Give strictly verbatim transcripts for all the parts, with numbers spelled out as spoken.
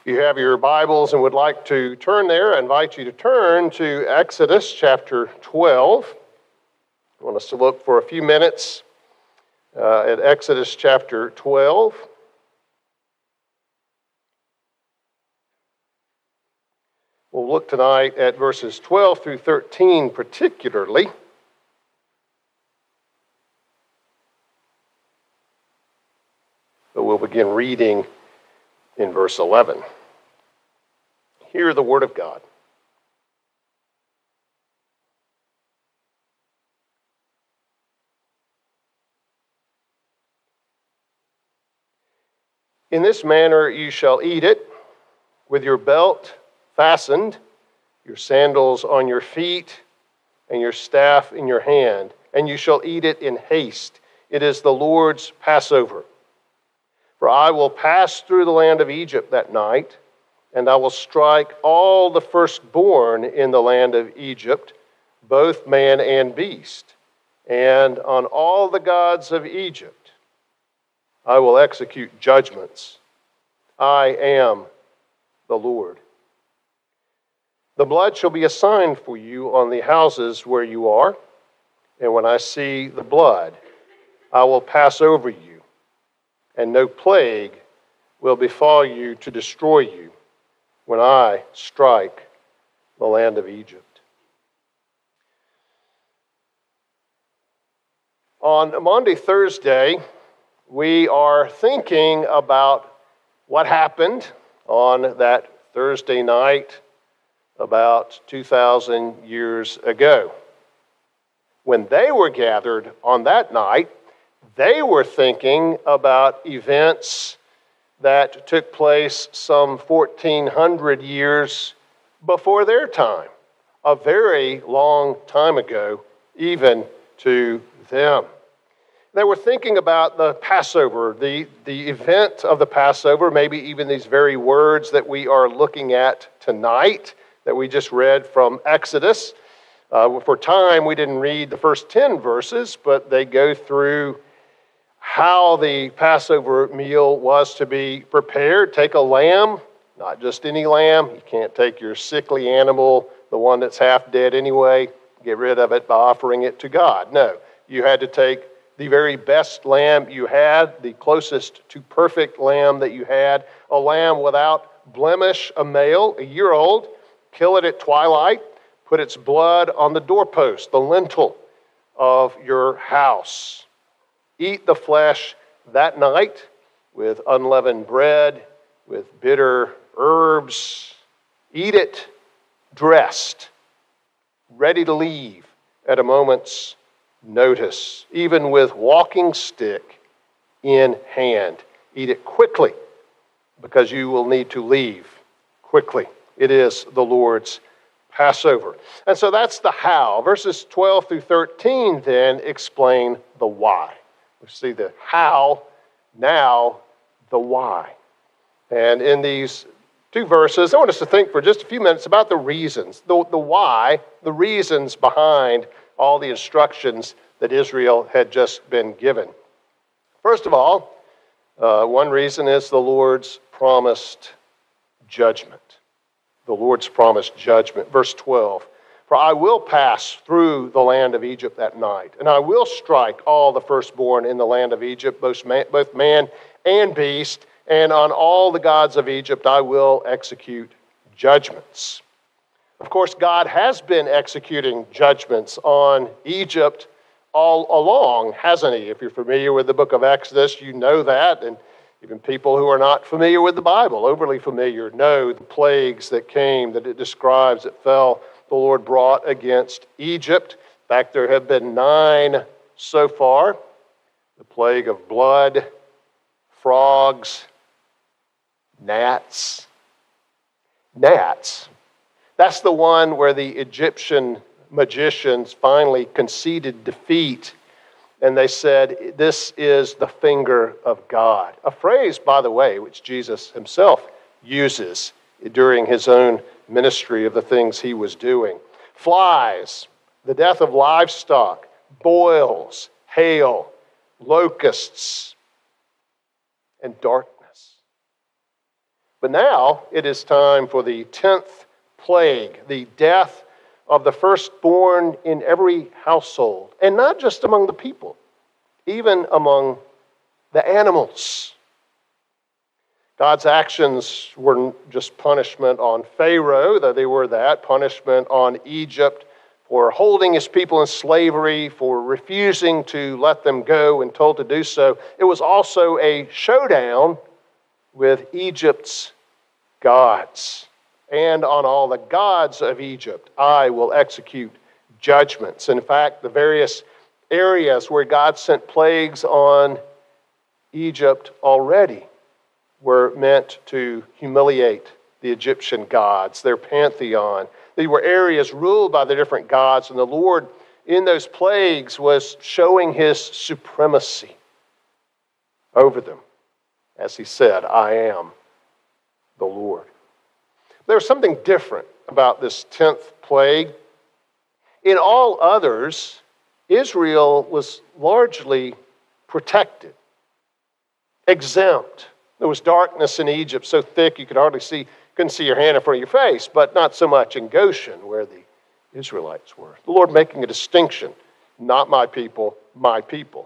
If you have your Bibles and would like to turn there, I invite you to turn to Exodus chapter twelve. I want us to look for a few minutes uh, at Exodus chapter twelve. We'll look tonight at verses twelve through thirteen particularly. But we'll begin reading in verse eleven. Hear the word of God. In this manner you shall eat it, with your belt fastened, your sandals on your feet, and your staff in your hand, and you shall eat it in haste. It is the Lord's Passover. For I will pass through the land of Egypt that night, and I will strike all the firstborn in the land of Egypt, both man and beast, and on all the gods of Egypt I will execute judgments. I am the Lord. The blood shall be a sign for you on the houses where you are, and when I see the blood, I will pass over you, and no plague will befall you to destroy you when I strike the land of Egypt. On Maundy Thursday, we are thinking about what happened on that Thursday night about two thousand years ago. When they were gathered on that night, they were thinking about events that took place some fourteen hundred years before their time, a very long time ago, even to them. They were thinking about the Passover, the, the event of the Passover, maybe even these very words that we are looking at tonight, that we just read from Exodus. Uh, for time, we didn't read the first ten verses, but they go through how the Passover meal was to be prepared. Take a lamb, not just any lamb. You can't take your sickly animal, the one that's half dead anyway, get rid of it by offering it to God. No, you had to take the very best lamb you had, the closest to perfect lamb that you had, a lamb without blemish, a male, a year old, kill it at twilight, put its blood on the doorpost, the lintel of your house. Eat the flesh that night with unleavened bread, with bitter herbs. Eat it dressed, ready to leave at a moment's notice, even with walking stick in hand. Eat it quickly, because you will need to leave quickly. It is the Lord's Passover. And so that's the how. Verses twelve through thirteen then explain the why. We see the how, now the why. And in these two verses, I want us to think for just a few minutes about the reasons, the, the why, the reasons behind all the instructions that Israel had just been given. First of all, uh, one reason is the Lord's promised judgment. The Lord's promised judgment. Verse twelve. For I will pass through the land of Egypt that night, and I will strike all the firstborn in the land of Egypt, both man, both man and beast, and on all the gods of Egypt I will execute judgments. Of course, God has been executing judgments on Egypt all along, hasn't he? If you're familiar with the book of Exodus, you know that, and even people who are not familiar with the Bible, overly familiar, know the plagues that came, that it describes, that fell, the Lord brought against Egypt. In fact, there have been nine so far. The plague of blood, frogs, gnats. Gnats. That's the one where the Egyptian magicians finally conceded defeat, and they said, this is the finger of God. A phrase, by the way, which Jesus himself uses during his own ministry of the things he was doing. Flies, the death of livestock, boils, hail, locusts, and darkness. But now it is time for the tenth plague, the death of the firstborn in every household, and not just among the people, even among the animals. God's actions weren't just punishment on Pharaoh, though they were that, punishment on Egypt for holding his people in slavery, for refusing to let them go when told to do so. It was also a showdown with Egypt's gods. And on all the gods of Egypt, I will execute judgments. In fact, the various areas where God sent plagues on Egypt already were meant to humiliate the Egyptian gods, their pantheon. They were areas ruled by the different gods, and the Lord in those plagues was showing his supremacy over them. As he said, I am the Lord. There's something different about this tenth plague. In all others, Israel was largely protected, exempt. There was darkness in Egypt so thick you could hardly see, couldn't see your hand in front of your face, but not so much in Goshen where the Israelites were. The Lord making a distinction, not my people, my people.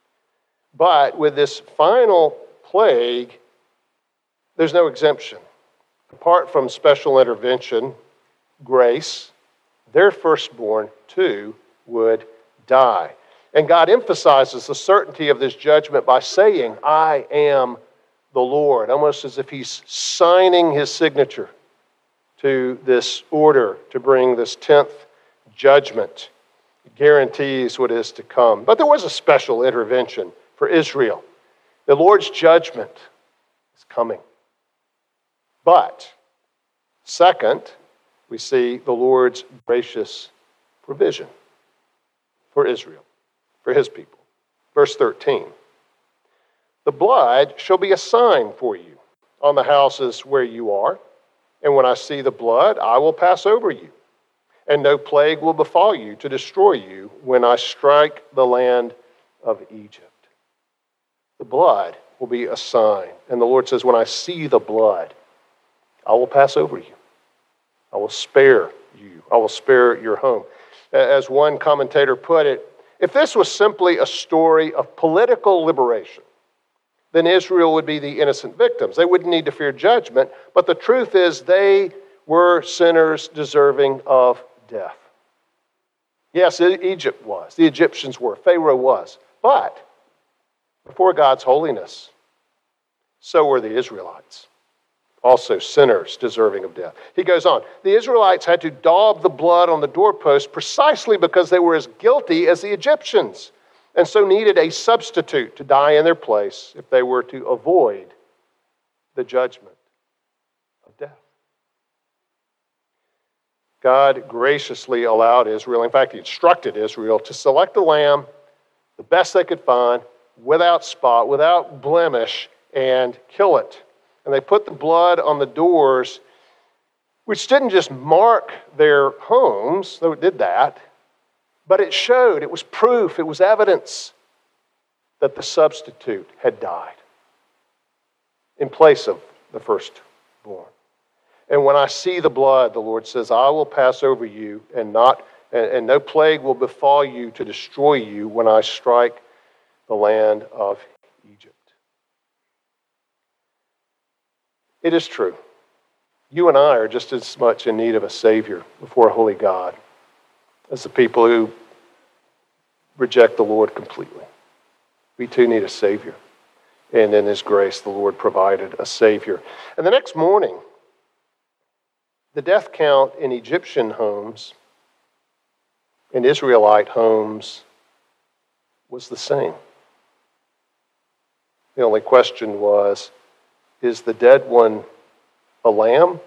But with this final plague, there's no exemption. Apart from special intervention, grace, their firstborn too would die. And God emphasizes the certainty of this judgment by saying, I am the Lord, almost as if he's signing his signature to this order to bring this tenth judgment. It guarantees what is to come. But there was a special intervention for Israel. The Lord's judgment is coming. But, second, we see the Lord's gracious provision for Israel, for his people. Verse thirteen. The blood shall be a sign for you on the houses where you are, and when I see the blood, I will pass over you, and no plague will befall you to destroy you when I strike the land of Egypt. The blood will be a sign. And the Lord says, when I see the blood, I will pass over you. I will spare you. I will spare your home. As one commentator put it, if this was simply a story of political liberation, then Israel would be the innocent victims. They wouldn't need to fear judgment, but the truth is they were sinners deserving of death. Yes, Egypt was. The Egyptians were. Pharaoh was. But before God's holiness, so were the Israelites. Also sinners deserving of death. He goes on, the Israelites had to daub the blood on the doorpost precisely because they were as guilty as the Egyptians, and so needed a substitute to die in their place if they were to avoid the judgment of death. God graciously allowed Israel, in fact, he instructed Israel to select a lamb, the best they could find, without spot, without blemish, and kill it. And they put the blood on the doors, which didn't just mark their homes, though it did that, but it showed, it was proof, it was evidence that the substitute had died in place of the firstborn. And when I see the blood, the Lord says, I will pass over you, and not and, and no plague will befall you to destroy you when I strike the land of Egypt. It is true. You and I are just as much in need of a Savior before a holy God as the people who reject the Lord completely. We too need a Savior. And in His grace, the Lord provided a Savior. And the next morning, the death count in Egyptian homes and Israelite homes was the same. The only question was, is the dead one a lamb,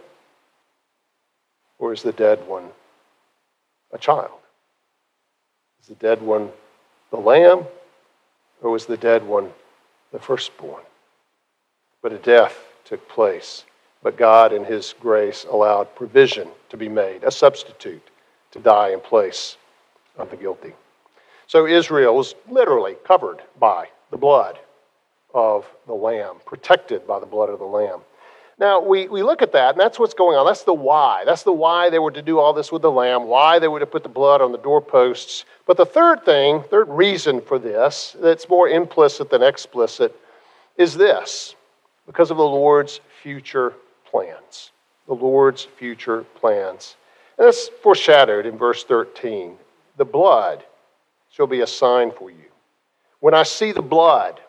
or is the dead one a child? Is the dead one the lamb, or was the dead one the firstborn? But a death took place. But God, in His grace, allowed provision to be made, a substitute to die in place of the guilty. So Israel was literally covered by the blood of the Lamb, protected by the blood of the Lamb. Now, we, we look at that, and that's what's going on. That's the why. That's the why they were to do all this with the lamb, why they were to put the blood on the doorposts. But the third thing, third reason for this, that's more implicit than explicit, is this: because of the Lord's future plans. The Lord's future plans. And that's foreshadowed in verse thirteen. The blood shall be a sign for you. When I see the blood,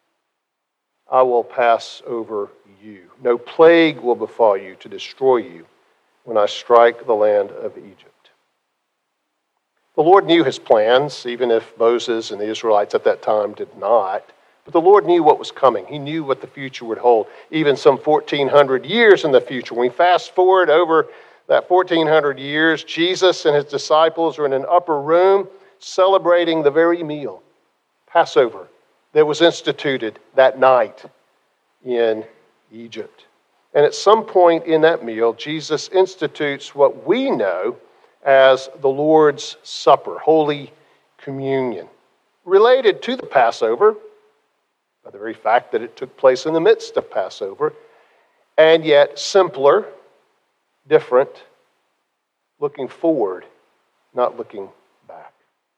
I will pass over you. No plague will befall you to destroy you when I strike the land of Egypt. The Lord knew his plans, even if Moses and the Israelites at that time did not. But the Lord knew what was coming. He knew what the future would hold, even some fourteen hundred years in the future. When we fast forward over that fourteen hundred years, Jesus and his disciples are in an upper room celebrating the very meal, Passover, that was instituted that night in Egypt. And at some point in that meal, Jesus institutes what we know as the Lord's Supper, Holy Communion, related to the Passover, by the very fact that it took place in the midst of Passover, and yet simpler, different, looking forward, not looking back.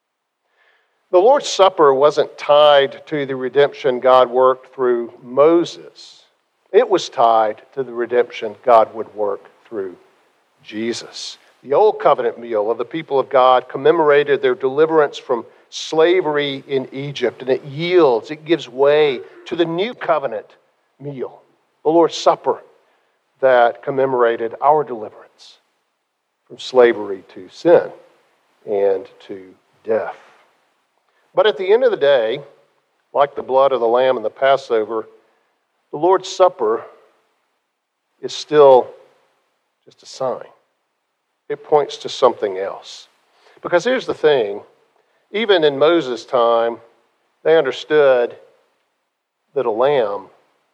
The Lord's Supper wasn't tied to the redemption God worked through Moses. It was tied to the redemption God would work through Jesus. The Old Covenant meal of the people of God commemorated their deliverance from slavery in Egypt, and it yields, it gives way to the New Covenant meal, the Lord's Supper, that commemorated our deliverance from slavery to sin and to death. But at the end of the day, like the blood of the lamb and the Passover, the Lord's Supper is still just a sign. It points to something else. Because here's the thing, even in Moses' time, they understood that a lamb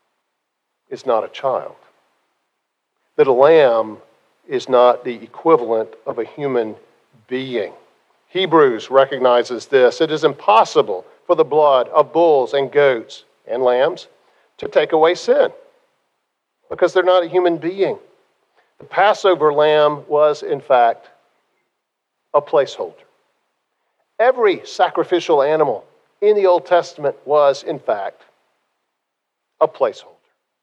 is not a child. That a lamb is not the equivalent of a human being. Hebrews recognizes this. It is impossible for the blood of bulls and goats and lambs to take away sin because they're not a human being. The Passover lamb was, in fact, a placeholder. Every sacrificial animal in the Old Testament was, in fact, a placeholder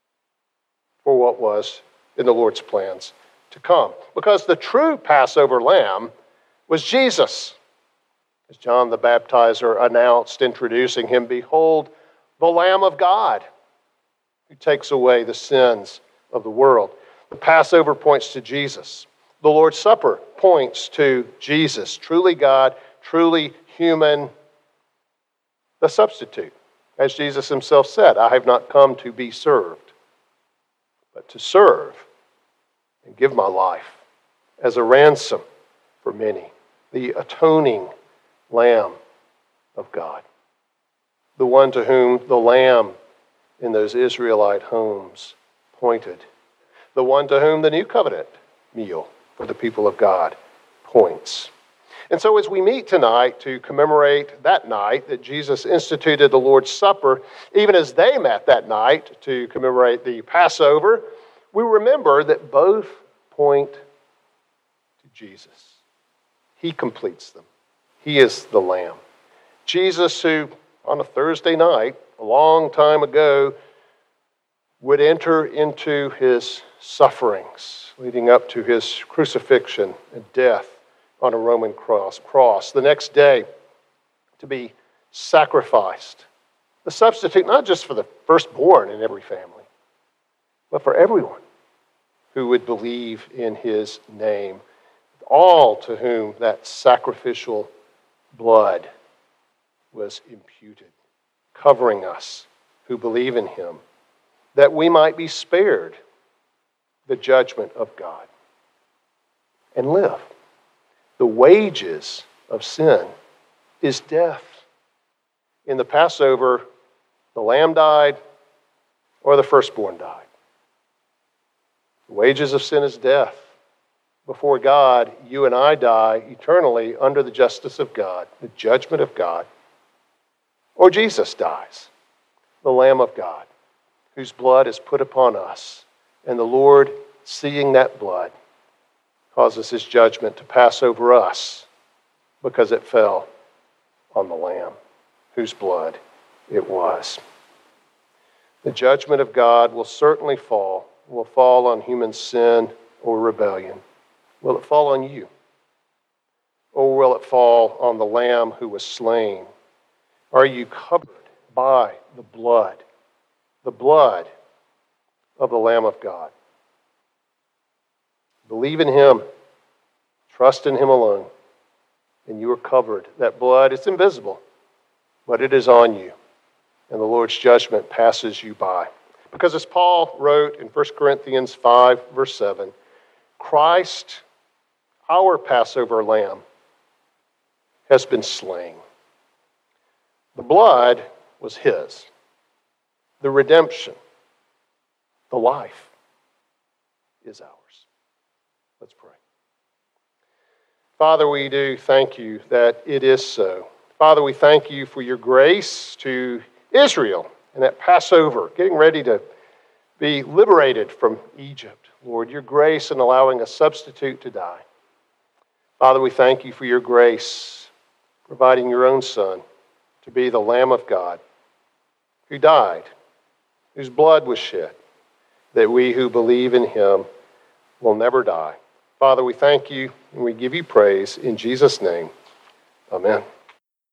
for what was in the Lord's plans to come. Because the true Passover lamb was Jesus. As John the Baptizer announced, introducing him, "Behold, the Lamb of God, who takes away the sins of the world." The Passover points to Jesus. The Lord's Supper points to Jesus, truly God, truly human, the substitute. As Jesus himself said, "I have not come to be served, but to serve and give my life as a ransom for many." The atoning Lamb of God. The one to whom the lamb in those Israelite homes pointed. The one to whom the New Covenant meal for the people of God points. And so as we meet tonight to commemorate that night that Jesus instituted the Lord's Supper, even as they met that night to commemorate the Passover, we remember that both point to Jesus. He completes them. He is the Lamb. Jesus, who on a Thursday night, a long time ago, would enter into his sufferings leading up to his crucifixion and death on a Roman cross. cross. The next day, to be sacrificed. The substitute, not just for the firstborn in every family, but for everyone who would believe in his name. All to whom that sacrificial blood was imputed, covering us who believe in him, that we might be spared the judgment of God and live. The wages of sin is death. In the Passover, the lamb died or the firstborn died. The wages of sin is death. Before God, you and I die eternally under the justice of God, the judgment of God. Or Jesus dies, the Lamb of God, whose blood is put upon us And the Lord, seeing that blood, causes his judgment to pass over us because it fell on the Lamb, whose blood it was. The judgment of God will certainly fall, will fall on human sin or rebellion. Will it fall on you? Or will it fall on the Lamb who was slain? Are you covered by the blood, the blood of the Lamb of God? Believe in him, trust in him alone, and you are covered. That blood, it's invisible, but it is on you, and the Lord's judgment passes you by. Because as Paul wrote in First Corinthians five, verse seven, Christ, our Passover lamb, has been slain. The blood was his. The redemption, the life, is ours. Let's pray. Father, we do thank you that it is so. Father, we thank you for your grace to Israel and at Passover, getting ready to be liberated from Egypt. Lord, your grace in allowing a substitute to die. Father, we thank you for your grace, providing your own Son to be the Lamb of God, who died, whose blood was shed, that we who believe in him will never die. Father, we thank you and we give you praise in Jesus' name. Amen.